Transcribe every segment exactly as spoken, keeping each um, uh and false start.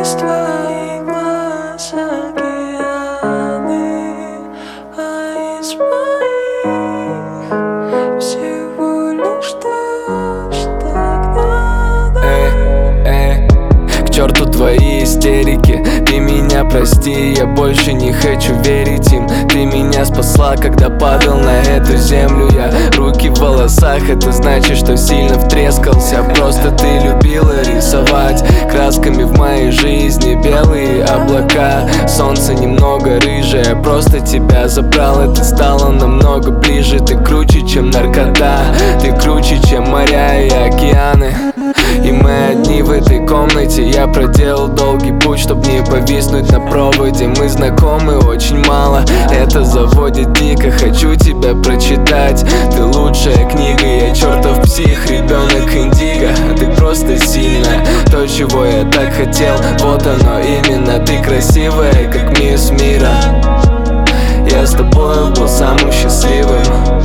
Из твоих глаз океаны, а из моих всего лишь дождь. Тогда Эй, эй, к черту твои истерики, ты меня прости, я больше не хочу верить им. Ты меня спасла, когда падал на эту землю я. Руки в волосах, это значит, что сильно втрескался. Просто ты любила рисовать красками в моей жизни белые облака. Солнце немного рыжее, просто тебя забрал, и ты стала намного ближе. Ты круче, чем наркота, ты круче, чем моря и океаны. И мы одни в этой комнате. Я проделал долгий путь, чтоб не повиснуть на проводе. Мы знакомы очень мало, это заводит дико. Хочу тебя прочитать, ты лучшая книга. Я чертов псих, ребенок индиго. Ты просто сильная, то, чего я так хотел. Вот оно именно, ты красивая, как мисс мира. Я с тобой был самым счастливым.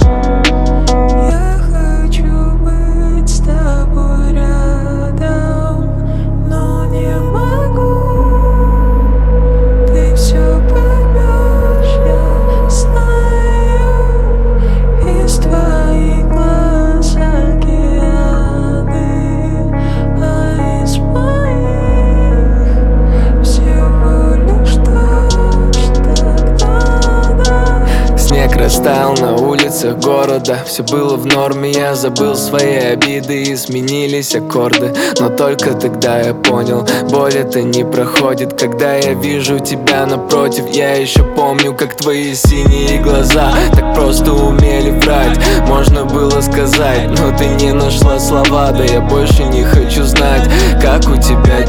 Растаял на улицах города, все было в норме. Я забыл свои обиды и сменились аккорды. Но только тогда я понял, боль это не проходит. Когда я вижу тебя напротив, я еще помню, как твои синие глаза так просто умели врать. Можно было сказать, но ты не нашла слова. Да я больше не хочу знать, как у тебя